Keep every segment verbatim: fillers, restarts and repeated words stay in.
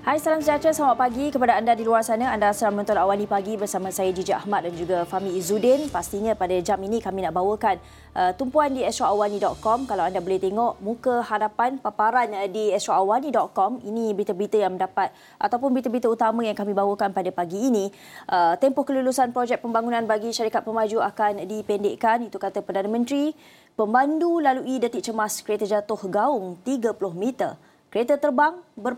Hai, salam sejahtera, selamat pagi kepada anda di luar sana. Anda sedang menonton Awani Pagi bersama saya Jiji Ahmad dan juga Fahmi Izzuddin. Pastinya pada jam ini kami nak bawakan uh, tumpuan di astro awani dot com. Kalau anda boleh tengok muka hadapan paparan uh, di astro awani dot com, ini berita-berita yang mendapat ataupun berita-berita utama yang kami bawakan pada pagi ini. Uh, tempoh kelulusan projek pembangunan bagi syarikat pemaju akan dipendekkan, itu kata Perdana Menteri. Pemandu lalui detik cemas kereta jatuh gaung tiga puluh meter. Kereta terbang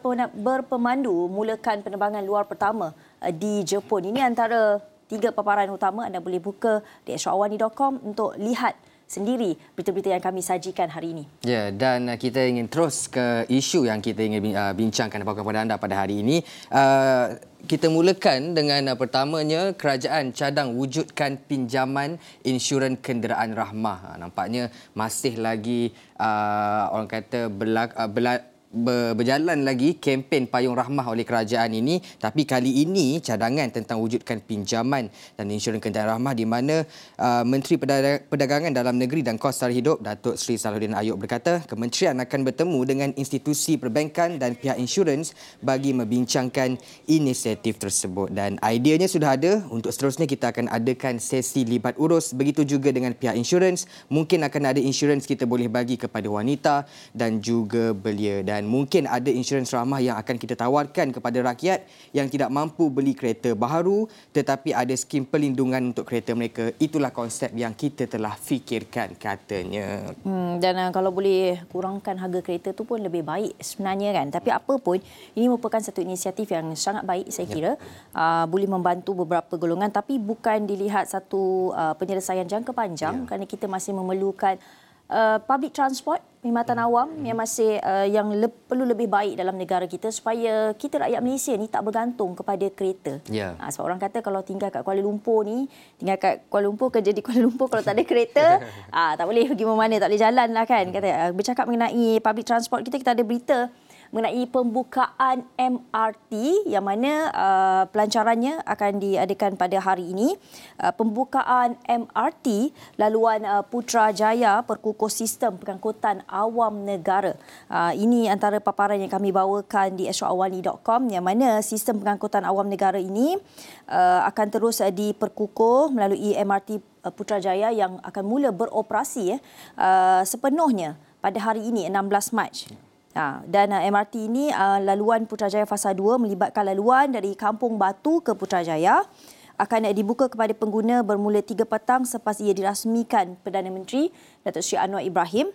berpemandu mulakan penerbangan luar pertama di Jepun. Ini antara tiga paparan utama. Anda boleh buka di astro awani dot com untuk lihat sendiri berita-berita yang kami sajikan hari ini. Ya, dan kita ingin terus ke isu yang kita ingin bincangkan kepada anda pada hari ini. Uh, kita mulakan dengan uh, pertamanya, kerajaan cadang wujudkan pinjaman insurans kenderaan rahmah. Uh, nampaknya masih lagi uh, orang kata berlaku, uh, berlaku berjalan lagi kempen payung rahmah oleh kerajaan ini, tapi kali ini cadangan tentang wujudkan pinjaman dan insurans kenderaan rahmah, di mana uh, Menteri Perdagangan Dalam Negeri dan Kos Tarikh Hidup Datuk Seri Salahuddin Ayub berkata kementerian akan bertemu dengan institusi perbankan dan pihak insurans bagi membincangkan inisiatif tersebut. Dan ideanya sudah ada. Untuk seterusnya kita akan adakan sesi libat urus, begitu juga dengan pihak insurans. Mungkin akan ada insurans kita boleh bagi kepada wanita dan juga belia, dan Dan mungkin ada insurans rahmah yang akan kita tawarkan kepada rakyat yang tidak mampu beli kereta baharu tetapi ada skim perlindungan untuk kereta mereka. Itulah konsep yang kita telah fikirkan katanya. Hmm, dan uh, kalau boleh kurangkan harga kereta tu pun lebih baik sebenarnya kan. Tapi apa pun, ini merupakan satu inisiatif yang sangat baik saya kira. Uh, boleh membantu beberapa golongan tapi bukan dilihat satu uh, penyelesaian jangka panjang, ya, kerana kita masih memerlukan Uh, public transport, perkhidmatan hmm. awam yang masih uh, yang le- perlu lebih baik dalam negara kita supaya kita rakyat Malaysia ni tak bergantung kepada kereta. Yeah. Ha, sebab orang kata kalau tinggal kat Kuala Lumpur ni, tinggal kat Kuala Lumpur, kerja di Kuala Lumpur, kalau tak ada kereta, ha, tak boleh pergi mana-mana, tak boleh jalan lah kan. Kata, uh, bercakap mengenai public transport kita, kita ada berita mengenai pembukaan M R T yang mana uh, pelancarannya akan diadakan pada hari ini. Uh, pembukaan M R T laluan uh, Putrajaya perkukuh sistem pengangkutan awam negara. Uh, ini antara paparan yang kami bawakan di astro awani dot com, yang mana sistem pengangkutan awam negara ini uh, akan terus uh, diperkukuh melalui M R T uh, Putrajaya yang akan mula beroperasi uh, sepenuhnya pada hari ini, enam belas Mac. Ha, dan uh, M R T ini uh, laluan Putrajaya Fasa dua melibatkan laluan dari Kampung Batu ke Putrajaya akan uh, dibuka kepada pengguna bermula tiga petang selepas ia dirasmikan Perdana Menteri Datuk Seri Anwar Ibrahim.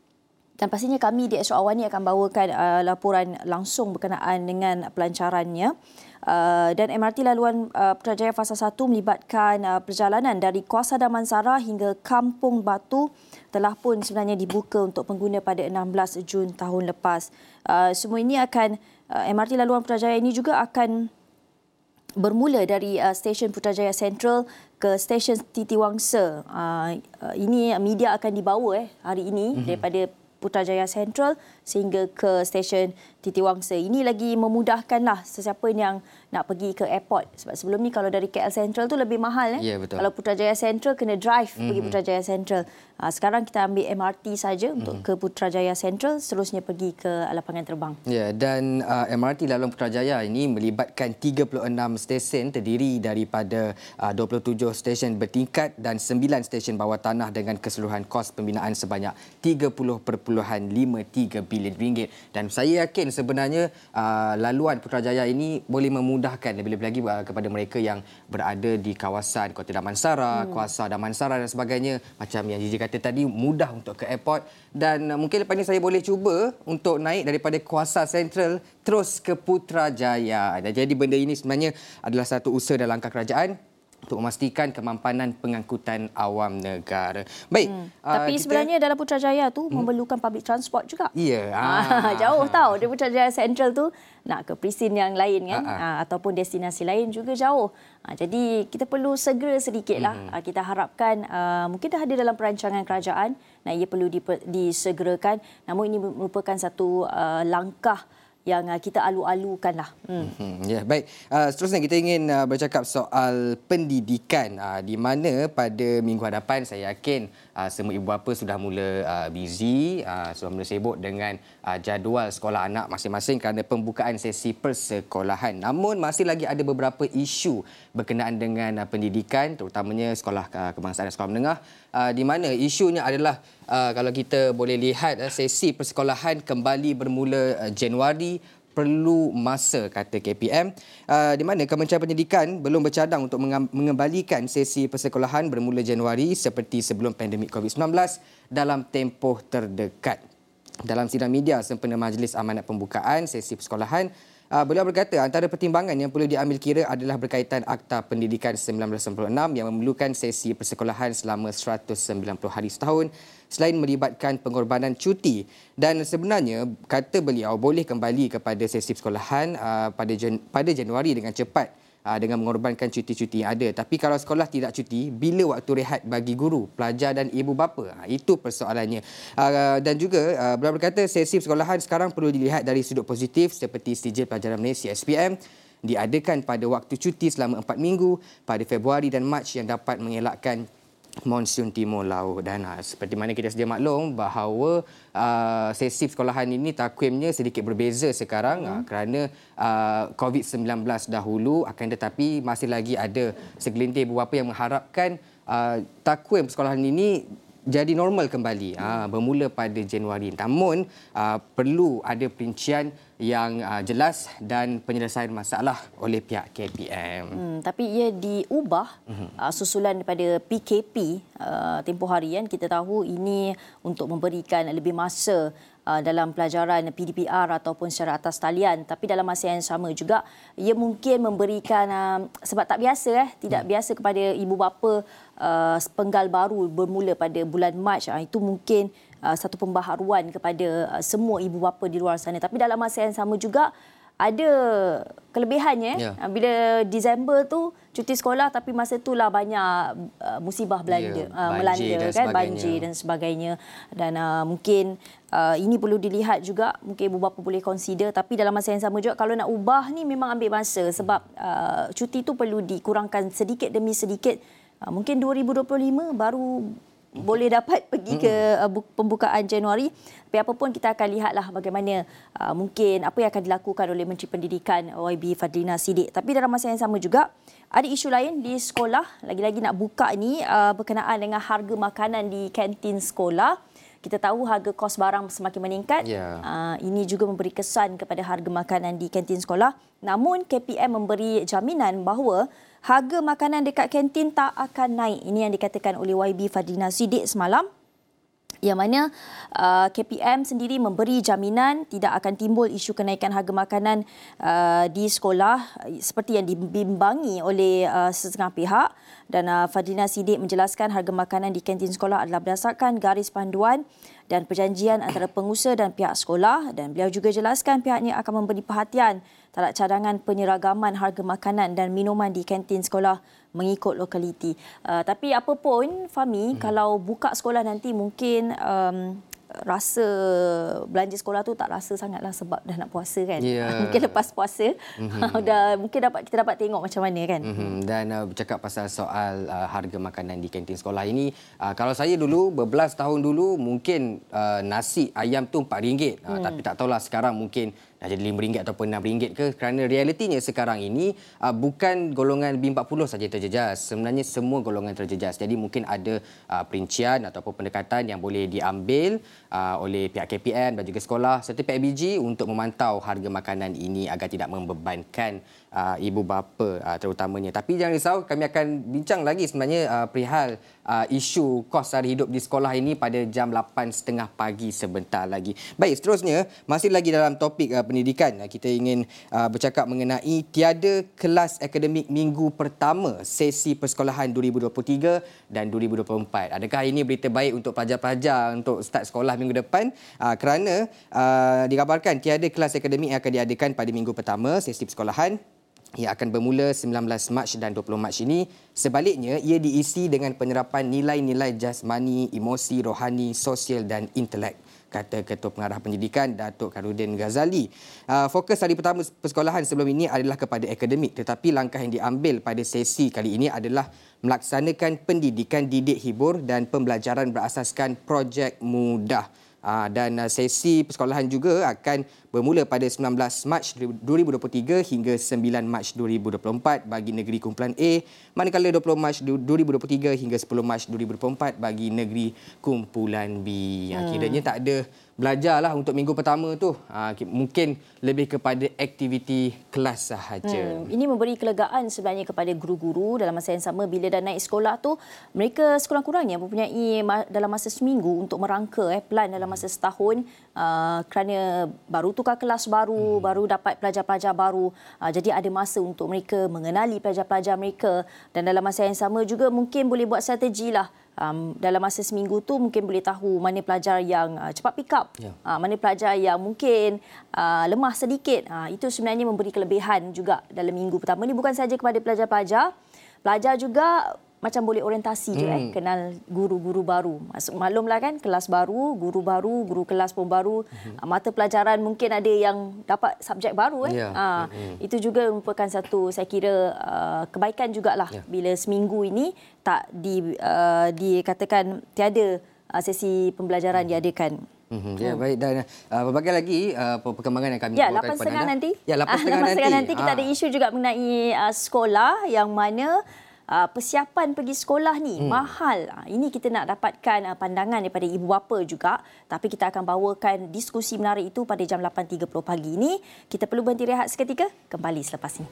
Dan pastinya kami di Astro Awani akan bawakan uh, laporan langsung berkenaan dengan pelancarannya. Uh, dan M R T laluan uh, Putrajaya Fasa satu melibatkan uh, perjalanan dari Kuasa Damansara hingga Kampung Batu telah pun sebenarnya dibuka untuk pengguna pada enam belas Jun tahun lepas. Uh, semua ini akan, uh, M R T laluan Putrajaya ini juga akan bermula dari uh, stesen Putrajaya Central ke stesen Titiwangsa. Uh, uh, ini media akan dibawa eh, hari ini mm-hmm. daripada Putrajaya Central sehingga ke stesen Titiwangsa. Ini lagi memudahkanlah sesiapa yang nak pergi ke airport. Sebab sebelum ni kalau dari K L Central tu lebih mahal. Eh? Ya, betul. Kalau Putrajaya Central kena drive mm-hmm. pergi Putrajaya Central. Ha, sekarang kita ambil M R T saja mm-hmm. untuk ke Putrajaya Central, seterusnya pergi ke lapangan terbang. Ya, dan uh, M R T laluan Putrajaya ini melibatkan tiga puluh enam stesen terdiri daripada uh, dua puluh tujuh stesen bertingkat dan sembilan stesen bawah tanah dengan keseluruhan kos pembinaan sebanyak tiga puluh perpuluhan lima tiga bilion ringgit. Dan saya yakin sebenarnya uh, laluan Putrajaya ini boleh memudahkan lebih-lebih lagi uh, kepada mereka yang berada di kawasan Kota Damansara, hmm. Kuasa Damansara dan sebagainya. Macam yang Gigi kata tadi, mudah untuk ke airport. Dan uh, mungkin lepas ini saya boleh cuba untuk naik daripada Kuasa Central terus ke Putrajaya. Dan jadi benda ini sebenarnya adalah satu usaha dan langkah kerajaan untuk memastikan kemampanan pengangkutan awam negara. Baik. Hmm. Tapi uh, kita... sebenarnya dalam Putrajaya tu hmm. memerlukan public transport juga. Ya. Ah. Jauh tau. Dari Putrajaya Central tu nak ke presin yang lain kan. Ah, ah. Ah, ataupun destinasi lain juga jauh. Ah, jadi kita perlu segera sedikitlah. Hmm. Ah, kita harapkan uh, mungkin dah ada dalam perancangan kerajaan. Nah, ia perlu diper, disegerakan. Namun ini merupakan satu uh, langkah yang uh, kita alu-alukan lah. Hmm. Hmm, ya, baik. Uh, seterusnya kita ingin uh, bercakap soal pendidikan uh, di mana pada minggu hadapan saya yakin uh, semua ibu bapa sudah mula uh, busy, uh, sudah mula sibuk dengan uh, jadual sekolah anak masing-masing kerana pembukaan sesi persekolahan. Namun masih lagi ada beberapa isu berkenaan dengan uh, pendidikan, terutamanya sekolah uh, kebangsaan dan sekolah menengah, uh, di mana isunya adalah uh, kalau kita boleh lihat uh, sesi persekolahan kembali bermula uh, Januari, perlu masa, kata K P M, uh, di mana Kementerian Pendidikan belum bercadang untuk mengembalikan sesi persekolahan bermula Januari seperti sebelum pandemik covid sembilan belas dalam tempoh terdekat. Dalam sidang media sempena Majlis Amanat Pembukaan sesi persekolahan, uh, beliau berkata antara pertimbangan yang perlu diambil kira adalah berkaitan Akta Pendidikan seribu sembilan ratus sembilan puluh enam yang memerlukan sesi persekolahan selama seratus sembilan puluh hari setahun selain melibatkan pengorbanan cuti. Dan sebenarnya, kata beliau, boleh kembali kepada sesi persekolahan uh, pada Jan- pada Januari dengan cepat uh, dengan mengorbankan cuti-cuti yang ada. Tapi kalau sekolah tidak cuti, bila waktu rehat bagi guru, pelajar dan ibu bapa? Uh, itu persoalannya. Uh, dan juga, uh, beliau berkata sesi persekolahan sekarang perlu dilihat dari sudut positif seperti Sijil Pelajaran Malaysia S P M diadakan pada waktu cuti selama empat minggu pada Februari dan Mac yang dapat mengelakkan monsun timur laut. Dan uh, seperti mana kita sedia maklum bahawa uh, sesi sekolahan ini takwimnya sedikit berbeza sekarang hmm. uh, kerana uh, covid sembilan belas dahulu, akan tetapi masih lagi ada segelintir ibu bapa yang mengharapkan uh, takwim sekolahan ini jadi normal kembali, uh, bermula pada Januari. Namun uh, perlu ada perincian yang uh, jelas dan penyelesaian masalah oleh pihak K P M. Hmm, tapi ia diubah uh-huh. uh, susulan daripada P K P uh, tempoh hari kan. Kita tahu ini untuk memberikan lebih masa uh, dalam pelajaran P D P R ataupun secara atas talian. Tapi dalam masa yang sama juga ia mungkin memberikan uh, sebab tak biasa eh tidak hmm. biasa kepada ibu bapa uh, penggal baru bermula pada bulan Mac. Uh, itu mungkin Uh, satu pembaharuan kepada uh, semua ibu bapa di luar sana. Tapi dalam masa yang sama juga ada kelebihannya. Yeah. Uh, bila Disember tu cuti sekolah, tapi masa itulah banyak uh, musibah belanda, yeah, uh, melanda kan, banjir dan sebagainya. Dan uh, mungkin uh, ini perlu dilihat juga, mungkin ibu bapa boleh consider. Tapi dalam masa yang sama juga kalau nak ubah ni memang ambil masa sebab uh, cuti tu perlu dikurangkan sedikit demi sedikit. Uh, mungkin dua ribu dua puluh lima baru boleh dapat pergi ke uh, pembukaan Januari. Tapi apapun kita akan lihatlah bagaimana uh, mungkin apa yang akan dilakukan oleh Menteri Pendidikan Y B Fadlina Siddiq. Tapi dalam masa yang sama juga ada isu lain di sekolah. Lagi-lagi nak buka ni uh, berkenaan dengan harga makanan di kantin sekolah. Kita tahu harga kos barang semakin meningkat. Yeah. Uh, ini juga memberi kesan kepada harga makanan di kantin sekolah. Namun K P M memberi jaminan bahawa harga makanan dekat kantin tak akan naik. Ini yang dikatakan oleh Y B Fadlina Siddiq semalam. Yang mana uh, K P M sendiri memberi jaminan tidak akan timbul isu kenaikan harga makanan uh, di sekolah seperti yang dibimbangi oleh uh, setengah pihak. Dan uh, Fadlina Siddiq menjelaskan harga makanan di kantin sekolah adalah berdasarkan garis panduan dan perjanjian antara pengusaha dan pihak sekolah. Dan beliau juga jelaskan pihaknya akan memberi perhatian terhadap cadangan penyeragaman harga makanan dan minuman di kantin sekolah mengikut lokaliti. Uh, tapi apa pun, Fahmi, hmm. kalau buka sekolah nanti mungkin um, rasa belanja sekolah tu tak rasa sangatlah sebab dah nak puasa kan. Yeah. Mungkin lepas puasa mm-hmm. dah mungkin dapat kita dapat tengok macam mana kan. Mm-hmm. Dan uh, bercakap pasal soal uh, harga makanan di kantin sekolah ini, uh, kalau saya dulu berbelas tahun dulu mungkin uh, nasi ayam tu empat ringgit. Uh, hmm. Tapi tak tahulah sekarang mungkin dah jadi lima ringgit ataupun enam ringgit ke, kerana realitinya sekarang ini uh, bukan golongan B empat puluh saja terjejas, sebenarnya semua golongan terjejas. Jadi mungkin ada uh, perincian ataupun pendekatan yang boleh diambil uh, oleh pihak K P M dan juga sekolah serta pihak B G untuk memantau harga makanan ini agar tidak membebankan uh, ibu bapa uh, terutamanya. Tapi jangan risau, kami akan bincang lagi sebenarnya uh, perihal uh, isu kos sara hidup di sekolah ini pada jam lapan tiga puluh pagi sebentar lagi. Baik, seterusnya masih lagi dalam topik uh, pendidikan, kita ingin uh, bercakap mengenai tiada kelas akademik minggu pertama sesi persekolahan dua ribu dua puluh tiga dan dua ribu dua puluh empat. Adakah ini berita baik untuk pelajar-pelajar untuk start sekolah minggu depan? Uh, kerana uh, dikabarkan tiada kelas akademik yang akan diadakan pada minggu pertama sesi persekolahan yang akan bermula sembilan belas Mac dan dua puluh Mac ini. Sebaliknya, ia diisi dengan penyerapan nilai-nilai jasmani, emosi, rohani, sosial dan intelek. kata Ketua Pengarah Pendidikan Datuk Khairuddin Ghazali. Uh, fokus hari pertama persekolahan sebelum ini adalah kepada akademik, tetapi langkah yang diambil pada sesi kali ini adalah melaksanakan pendidikan didik hibur dan pembelajaran berasaskan projek mudah. Uh, dan uh, sesi persekolahan juga akan bermula pada sembilan belas Mac dua ribu dua puluh tiga hingga sembilan Mac dua ribu dua puluh empat bagi negeri kumpulan A, manakala dua puluh Mac dua ribu dua puluh tiga hingga sepuluh Mac dua ribu dua puluh empat bagi negeri kumpulan B. Hmm. Kiranya tak ada belajarlah untuk minggu pertama tu. Ha, mungkin lebih kepada aktiviti kelas sahaja. Hmm. Ini memberi kelegaan sebenarnya kepada guru-guru dalam masa yang sama bila dah naik sekolah tu, mereka sekurang-kurangnya mempunyai dalam masa seminggu untuk merangka eh, plan dalam masa setahun uh, kerana baru tukar kelas baru, hmm. baru dapat pelajar-pelajar baru. Uh, jadi ada masa untuk mereka mengenali pelajar-pelajar mereka dan dalam masa yang sama juga mungkin boleh buat strategi lah. Um, dalam masa seminggu tu mungkin boleh tahu mana pelajar yang uh, cepat pick up, yeah. uh, mana pelajar yang mungkin uh, lemah sedikit. Uh, itu sebenarnya memberi kelebihan juga dalam minggu pertama ni, bukan saja kepada pelajar-pelajar, pelajar juga macam boleh orientasi hmm. je eh, kenal guru-guru baru. Maksud, maklumlah kan, kelas baru, guru baru, guru kelas pun baru, hmm. mata pelajaran mungkin ada yang dapat subjek baru. Eh. Yeah. Ha, hmm. Itu juga merupakan satu, saya kira, uh, kebaikan jugalah yeah. bila seminggu ini tak di, uh, dikatakan tiada uh, sesi pembelajaran hmm. diadakan. Hmm, ya, baik, dan uh, berbagai lagi uh, perkembangan yang kami ya, bawakan kepada anda. nanti. Ya, lapan setengah nanti. nanti kita ha. ada isu juga mengenai uh, sekolah yang mana Uh, persiapan pergi sekolah ni hmm. mahal. Uh, ini kita nak dapatkan uh, pandangan daripada ibu bapa juga. Tapi kita akan bawakan diskusi menarik itu pada jam lapan tiga puluh pagi ini. Kita perlu berhenti rehat seketika. Kembali selepas ini.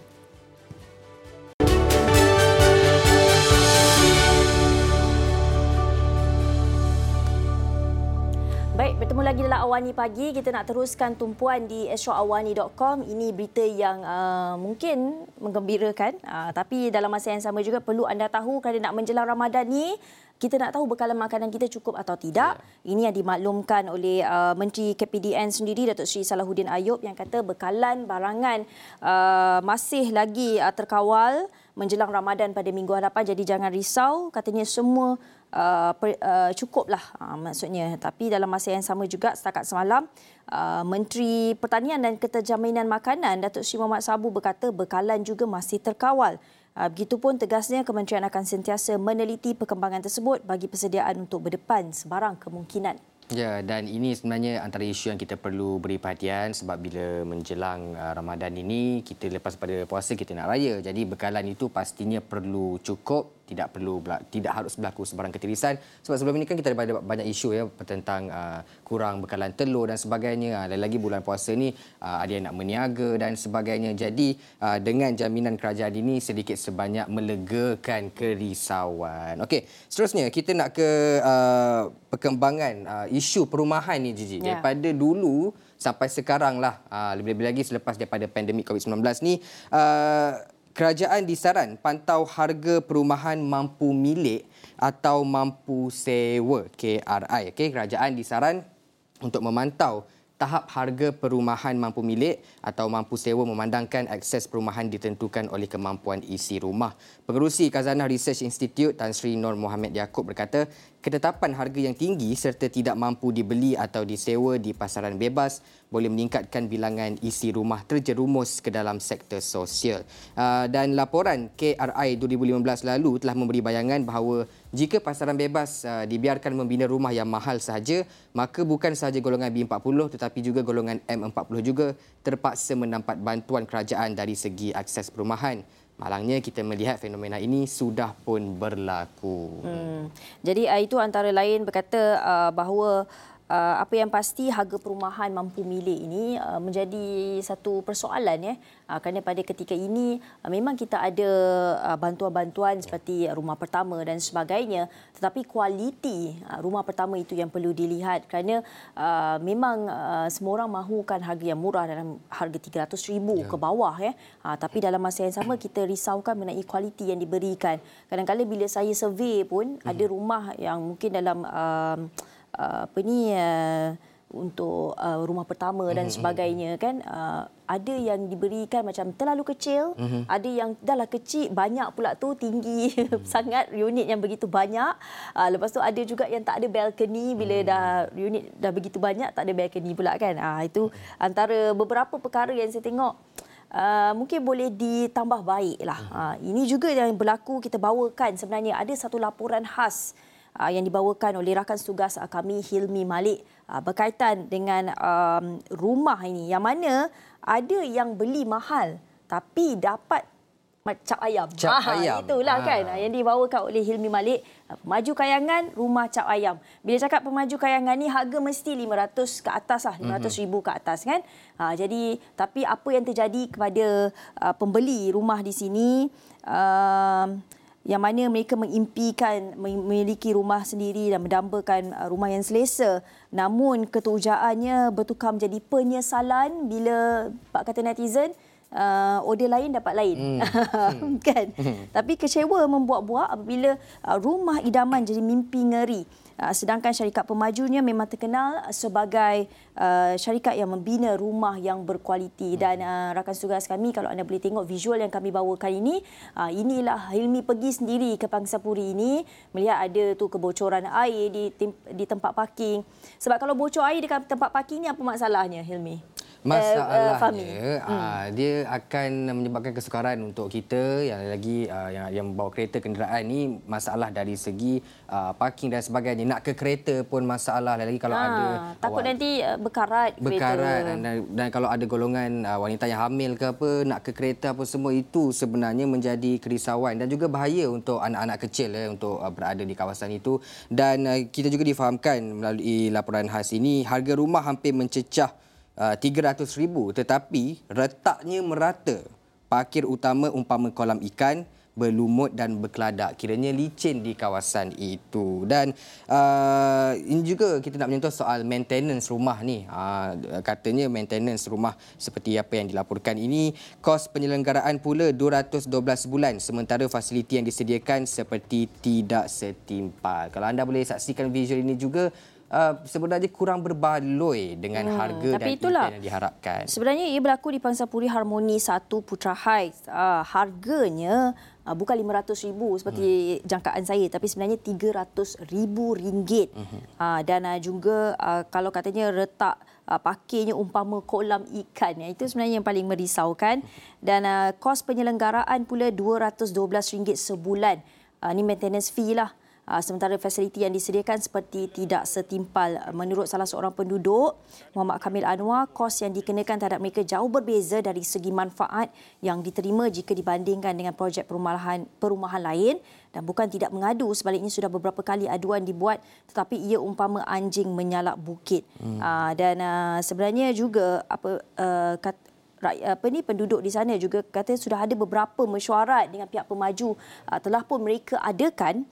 Baik, bertemu lagi dalam Awani Pagi. Kita nak teruskan tumpuan di astro awani dot com. Ini berita yang uh, mungkin menggembirakan. Uh, tapi dalam masa yang sama juga perlu anda tahu kerana nak menjelang Ramadan ni, kita nak tahu bekalan makanan kita cukup atau tidak. Ya. Ini yang dimaklumkan oleh uh, Menteri K P D N sendiri, Datuk Seri Salahuddin Ayub, yang kata bekalan barangan uh, masih lagi uh, terkawal menjelang Ramadan pada minggu hadapan. Jadi jangan risau, katanya semua Uh, per, uh, cukuplah uh, maksudnya. Tapi dalam masa yang sama juga setakat semalam uh, Menteri Pertanian dan Keterjaminan Makanan Datuk Seri Mohamad Sabu berkata bekalan juga masih terkawal. Uh, begitupun tegasnya kementerian akan sentiasa meneliti perkembangan tersebut bagi persediaan untuk berdepan sebarang kemungkinan. Ya, dan ini sebenarnya antara isu yang kita perlu beri perhatian sebab bila menjelang uh, Ramadan ini, kita lepas pada puasa kita nak raya. Jadi bekalan itu pastinya perlu cukup, tidak perlu tidak harus berlaku sebarang ketirisan. Sebab sebelum ini kan kita ada banyak isu ya tentang uh, kurang bekalan telur dan sebagainya. Uh, lagi bulan puasa ni uh, ada yang nak meniaga dan sebagainya. Jadi uh, dengan jaminan kerajaan ini sedikit sebanyak melegakan kerisauan. Okey, seterusnya kita nak ke uh, perkembangan uh, isu perumahan ni, Gigi. Yeah. Daripada dulu sampai sekarang lah, uh, lebih-lebih lagi selepas daripada pandemik covid sembilan belas ni, uh, kerajaan disaran pantau harga perumahan mampu milik atau mampu sewa, K R I. Okay, kerajaan disaran untuk memantau tahap harga perumahan mampu milik atau mampu sewa memandangkan akses perumahan ditentukan oleh kemampuan isi rumah. Pengerusi Khazanah Research Institute Tan Sri Nur Mohamed Yaakob berkata, ketetapan harga yang tinggi serta tidak mampu dibeli atau disewa di pasaran bebas boleh meningkatkan bilangan isi rumah terjerumus ke dalam sektor sosial. Dan laporan K R I dua ribu lima belas lalu telah memberi bayangan bahawa jika pasaran bebas dibiarkan membina rumah yang mahal sahaja, maka bukan sahaja golongan B empat puluh tetapi juga golongan M empat puluh juga terpaksa mendapat bantuan kerajaan dari segi akses perumahan. Malangnya kita melihat fenomena ini sudah pun berlaku. Hmm. Jadi itu antara lain berkata uh, bahawa uh, apa yang pasti harga perumahan mampu milik ini uh, menjadi satu persoalan ya. Uh, kerana pada ketika ini uh, memang kita ada uh, bantuan-bantuan seperti rumah pertama dan sebagainya, tetapi kualiti uh, rumah pertama itu yang perlu dilihat kerana uh, memang uh, semua orang mahukan harga yang murah dalam harga tiga ratus ribu ya. Ke bawah ya. Uh, tapi dalam masa yang sama kita risaukan mengenai kualiti yang diberikan. Kadang-kadang bila saya survey pun hmm. ada rumah yang mungkin dalam uh, uh, apa ni uh, untuk uh, rumah pertama dan sebagainya kan, uh, ada yang diberikan macam terlalu kecil, mm-hmm. ada yang dahlah kecil banyak pula tu, tinggi mm-hmm. sangat, unit yang begitu banyak. Uh, lepas tu ada juga yang tak ada balcony, bila mm-hmm. dah unit dah begitu banyak tak ada balcony pula kan. Uh, itu antara beberapa perkara yang saya tengok Uh, mungkin boleh ditambah baik lah. Uh, ini juga yang berlaku, kita bawakan sebenarnya ada satu laporan khas uh, yang dibawakan oleh rakan tugas uh, kami Hilmi Malik uh, berkaitan dengan um, rumah ini, yang mana ada yang beli mahal tapi dapat cap ayam. Cap ah, ayam. Itulah ah. kan yang dibawakan oleh Hilmi Malik. Pemaju kayangan, rumah cap ayam. Bila cakap pemaju kayangan ni, harga mesti lima ratus ke atas lah, lima ratus ribu ke atas kan. Ha, jadi, tapi apa yang terjadi kepada uh, pembeli rumah di sini, uh, yang mana mereka mengimpikan memiliki rumah sendiri dan mendambakan uh, rumah yang selesa. Namun ketujaannya bertukar menjadi penyesalan bila pak kata netizen, Uh, order lain dapat lain. Hmm. kan? Hmm. Tapi kecewa membuat-buat apabila uh, rumah idaman jadi mimpi ngeri. Uh, sedangkan syarikat pemajunya memang terkenal sebagai uh, syarikat yang membina rumah yang berkualiti. Dan uh, rakan tugas kami, kalau anda boleh tengok visual yang kami bawakan ini, uh, inilah Hilmi pergi sendiri ke Pangsapuri ini, melihat ada tu kebocoran air di, di tempat parking. Sebab kalau bocor air di tempat parking ni, apa masalahnya Hilmi? Masalahnya, uh, uh, uh, dia akan menyebabkan kesukaran untuk kita yang lagi uh, yang yang membawa kereta kenderaan ni. Masalah dari segi uh, parking dan sebagainya. Nak ke kereta pun masalah, lagi kalau ha, ada takut awak, nanti uh, berkarat berkarat kereta. dan, dan kalau ada golongan uh, wanita yang hamil ke apa, nak ke kereta apa semua, itu sebenarnya menjadi kerisauan dan juga bahaya untuk anak-anak kecil ya, untuk uh, berada di kawasan itu. Dan uh, kita juga difahamkan melalui laporan khas ini, harga rumah hampir mencecah Uh, tiga ratus ribu, tetapi retaknya merata. Parkir utama umpama kolam ikan, berlumut dan berkeladak. Kiranya licin di kawasan itu. Dan uh, ini juga kita nak menyentuh soal maintenance rumah ni. Uh, katanya maintenance rumah seperti apa yang dilaporkan ini, kos penyelenggaraan pula dua ratus dua belas bulan, sementara fasiliti yang disediakan seperti tidak setimpal. Kalau anda boleh saksikan visual ini juga, Uh, sebenarnya kurang berbaloi dengan hmm, harga dan itulah impian yang diharapkan. Sebenarnya ia berlaku di Pangsapuri Harmoni satu Putra Heights. Uh, harganya uh, bukan lima ratus ribu seperti hmm. jangkaan saya, tapi sebenarnya tiga ratus ribu ringgit. Hmm. Uh, dan uh, juga uh, kalau katanya retak uh, parkirnya umpama kolam ikan. Ya, itu sebenarnya yang paling merisaukan. Dan uh, kos penyelenggaraan pula dua ratus dua belas ringgit sebulan. Uh, ini maintenance fee lah. Uh, sementara fasiliti yang disediakan seperti tidak setimpal. Menurut salah seorang penduduk, Muhammad Kamil Anwar, kos yang dikenakan terhadap mereka jauh berbeza dari segi manfaat yang diterima jika dibandingkan dengan projek perumahan perumahan lain, dan bukan tidak mengadu, sebaliknya sudah beberapa kali aduan dibuat, tetapi ia umpama anjing menyalak bukit. Hmm. Uh, dan uh, sebenarnya juga apa uh, kat, apa ni penduduk di sana juga kata sudah ada beberapa mesyuarat dengan pihak pemaju, uh, telah pun mereka adakan,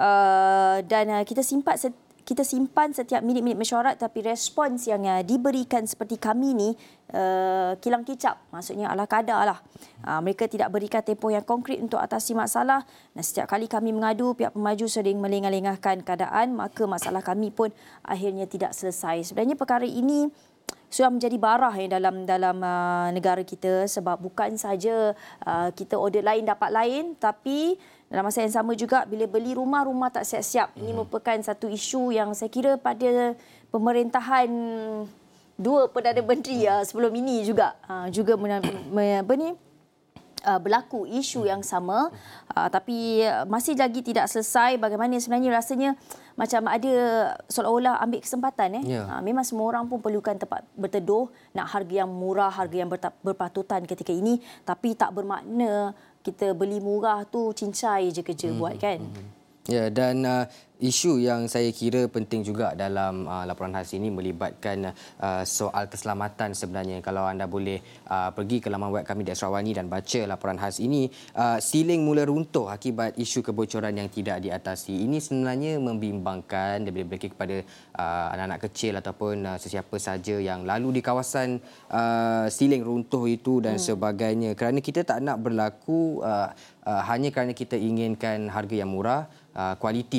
uh, dan uh, kita simpan kita simpan setiap minit-minit mesyuarat, tapi respons yang uh, diberikan seperti kami ni uh, kilang kicap, maksudnya ala kadar lah. Uh, mereka tidak berikan tempoh yang konkret untuk atasi masalah, dan setiap kali kami mengadu, pihak pemaju sering melengah-lengahkan keadaan, maka masalah kami pun akhirnya tidak selesai. Sebenarnya perkara ini sudah menjadi barah ya, dalam dalam uh, negara kita, sebab bukan saja uh, kita order lain dapat lain, tapi dalam masa yang sama juga bila beli rumah, rumah tak siap-siap. Ini hmm. merupakan satu isu yang saya kira pada pemerintahan dua Perdana Menteri uh, sebelum ini juga uh, juga men, men, apa ni Uh, berlaku isu yang sama, uh, tapi masih lagi tidak selesai. Bagaimana sebenarnya rasanya macam ada seolah-olah ambil kesempatan. Eh? Yeah. Uh, memang semua orang pun perlukan tempat berteduh, nak harga yang murah, harga yang berpatutan ketika ini, tapi tak bermakna kita beli murah tu cincai je kerja mm-hmm. buat kan. Mm-hmm. Ya, dan uh, isu yang saya kira penting juga dalam uh, laporan khas ini melibatkan uh, soal keselamatan sebenarnya. Kalau anda boleh uh, pergi ke laman web kami di Asrawani dan baca laporan khas ini, uh, siling mula runtuh akibat isu kebocoran yang tidak diatasi. Ini sebenarnya membimbangkan dan boleh kepada uh, anak-anak kecil ataupun uh, sesiapa saja yang lalu di kawasan uh, siling runtuh itu dan hmm. sebagainya. Kerana kita tak nak berlaku uh, uh, hanya kerana kita inginkan harga yang murah, Uh, kualiti pula tak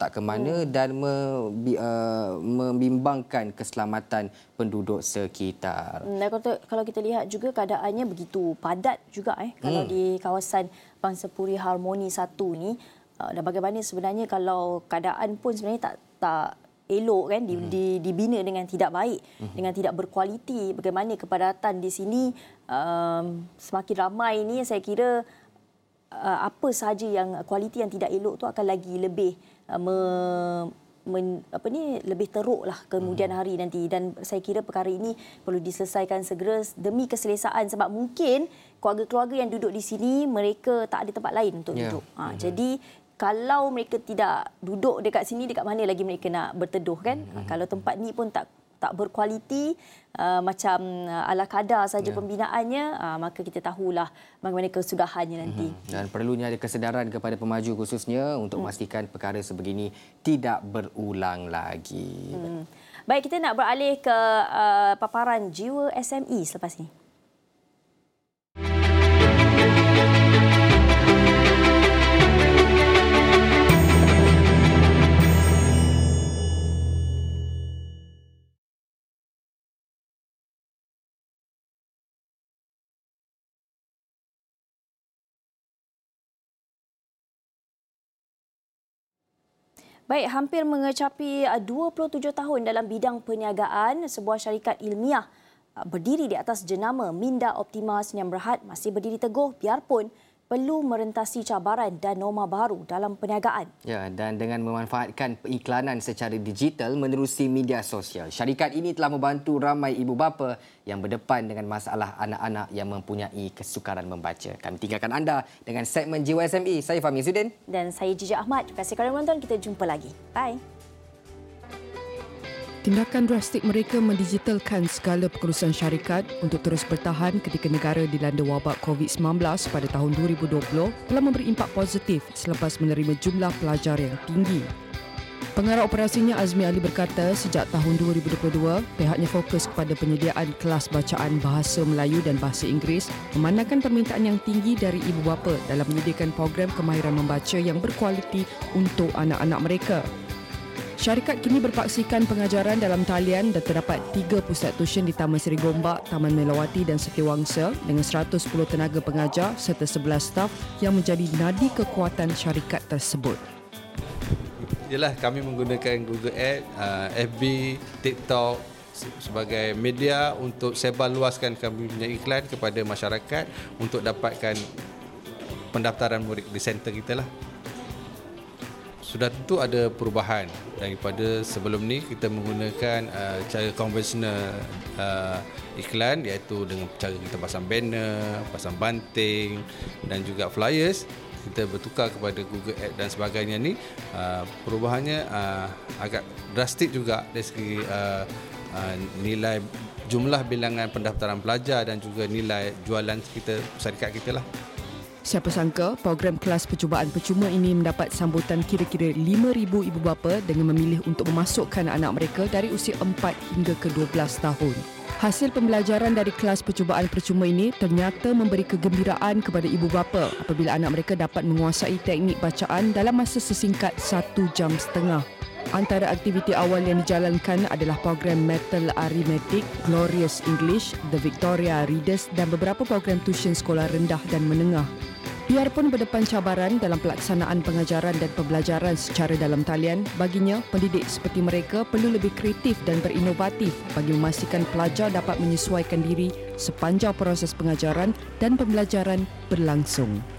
tak ke mana hmm. dan membi, uh, membimbangkan keselamatan penduduk sekitar. Dan kalau, kalau kita lihat juga keadaannya begitu padat juga eh kalau hmm. di kawasan Bangsapuri Harmoni satu ni, uh, dan bagaimana sebenarnya kalau keadaan pun sebenarnya tak tak elok kan, di, di, dibina dengan tidak baik, uh-huh. dengan tidak berkualiti. Bagaimana kepadatan di sini um, semakin ramai ini, saya kira uh, apa sahaja yang kualiti yang tidak elok tu akan lagi lebih uh, me, men, apa ni lebih teruklah kemudian hari nanti. Dan saya kira perkara ini perlu diselesaikan segera demi keselesaan, sebab mungkin keluarga-keluarga yang duduk di sini mereka tak ada tempat lain untuk yeah. duduk. Ha, uh-huh. Jadi kalau mereka tidak duduk dekat sini, dekat mana lagi mereka nak berteduh kan? Mm-hmm. Kalau tempat ni pun tak tak berkualiti, uh, macam uh, ala kadar saja yeah. pembinaannya, uh, maka kita tahulah bagaimana kesudahannya nanti. Mm-hmm. Dan perlunya ada kesedaran kepada pemaju khususnya untuk mm. memastikan perkara sebegini tidak berulang lagi. Mm. Baik, kita nak beralih ke uh, paparan jiwa S M E selepas ini. Baik, hampir mengecapi dua puluh tujuh tahun dalam bidang perniagaan, sebuah syarikat ilmiah berdiri di atas jenama Minda Optima Sdn Bhd masih berdiri teguh biarpun perlu merentasi cabaran dan norma baru dalam perniagaan. Ya, dan dengan memanfaatkan periklanan secara digital menerusi media sosial, syarikat ini telah membantu ramai ibu bapa yang berdepan dengan masalah anak-anak yang mempunyai kesukaran membaca. Kami tinggalkan anda dengan segmen Jiwa S M E. Saya Fahmi Zudin. Dan saya Jija Ahmad. Terima kasih kerana menonton. Kita jumpa lagi. Bye. Tindakan drastik mereka mendigitalkan segala pengurusan syarikat untuk terus bertahan ketika negara dilanda wabak covid sembilan belas pada tahun dua ribu dua puluh telah memberi impak positif selepas menerima jumlah pelajar yang tinggi. Pengarah operasinya Azmi Ali berkata sejak tahun dua ribu dua puluh dua, pihaknya fokus kepada penyediaan kelas bacaan bahasa Melayu dan bahasa Inggeris, memandangkan permintaan yang tinggi dari ibu bapa dalam menyediakan program kemahiran membaca yang berkualiti untuk anak-anak mereka. Syarikat kini berpaksikan pengajaran dalam talian dan terdapat tiga pusat tuition di Taman Seri Gombak, Taman Melawati dan Setiawangsa dengan seratus sepuluh tenaga pengajar serta sebelas staf yang menjadi nadi kekuatan syarikat tersebut. Yalah, kami menggunakan Google Ads, F B, TikTok sebagai media untuk sebarluaskan kami punya iklan kepada masyarakat untuk dapatkan pendaftaran murid di center kita lah. Sudah tentu ada perubahan daripada sebelum ni. Kita menggunakan uh, cara konvensional uh, iklan, iaitu dengan cara kita pasang banner, pasang banting dan juga flyers. Kita bertukar kepada Google Ads dan sebagainya ni. Uh, perubahannya uh, agak drastik juga dari segi uh, uh, nilai jumlah bilangan pendaftaran pelajar dan juga nilai jualan kita, syarikat kita lah. Siapa sangka program kelas percubaan percuma ini mendapat sambutan kira-kira lima ribu ibu bapa dengan memilih untuk memasukkan anak mereka dari usia empat hingga ke dua belas tahun. Hasil pembelajaran dari kelas percubaan percuma ini ternyata memberi kegembiraan kepada ibu bapa apabila anak mereka dapat menguasai teknik bacaan dalam masa sesingkat satu jam setengah. Antara aktiviti awal yang dijalankan adalah program Metal Arithmetic, Glorious English, The Victoria Readers dan beberapa program tuition sekolah rendah dan menengah. Biarpun berdepan cabaran dalam pelaksanaan pengajaran dan pembelajaran secara dalam talian, baginya pendidik seperti mereka perlu lebih kreatif dan berinovatif bagi memastikan pelajar dapat menyesuaikan diri sepanjang proses pengajaran dan pembelajaran berlangsung.